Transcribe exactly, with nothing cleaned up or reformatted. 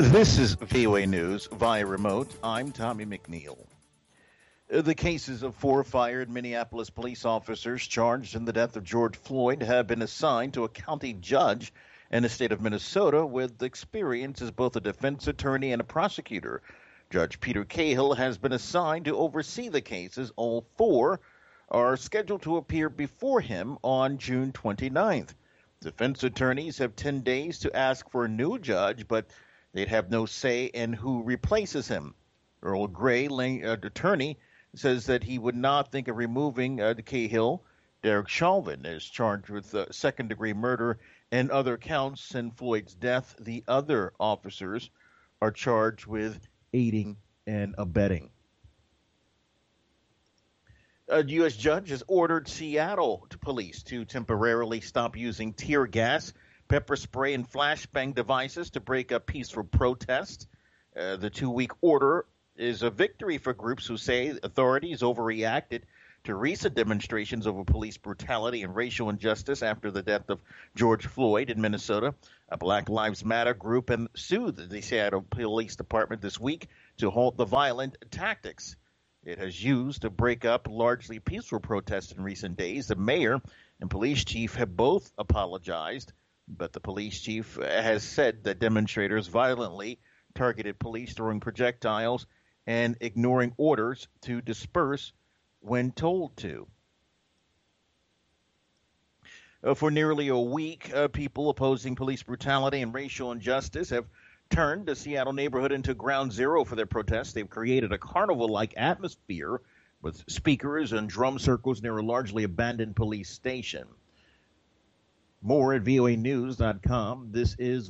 This is V O A News via remote. I'm Tommy McNeil. The cases of four fired Minneapolis police officers charged in the death of George Floyd have been assigned to a county judge in the state of Minnesota with experience as both a defense attorney and a prosecutor. Judge Peter Cahill has been assigned to oversee the cases. All four are scheduled to appear before him on June twenty-ninth. Defense attorneys have ten days to ask for a new judge, but they'd have no say in who replaces him. Earl Gray, uh, attorney, says that he would not think of removing uh, Cahill. Derek Chauvin is charged with uh, second-degree murder and other counts in Floyd's death. The other officers are charged with aiding and abetting. A U S judge has ordered Seattle police to temporarily stop using tear gas, pepper spray, and flashbang devices to break up peaceful protests. Uh, the two-week order is a victory for groups who say authorities overreacted to recent demonstrations over police brutality and racial injustice after the death of George Floyd in Minnesota. A Black Lives Matter group and sued the Seattle Police Department this week to halt the violent tactics it has used to break up largely peaceful protests in recent days. The mayor and police chief have both apologized, but the police chief has said that demonstrators violently targeted police throwing projectiles and ignoring orders to disperse when told to. Uh, for nearly a week, uh, people opposing police brutality and racial injustice have turned the Seattle neighborhood into ground zero for their protests. They've created a carnival-like atmosphere with speakers and drum circles near a largely abandoned police station. More at V O A news dot com. This is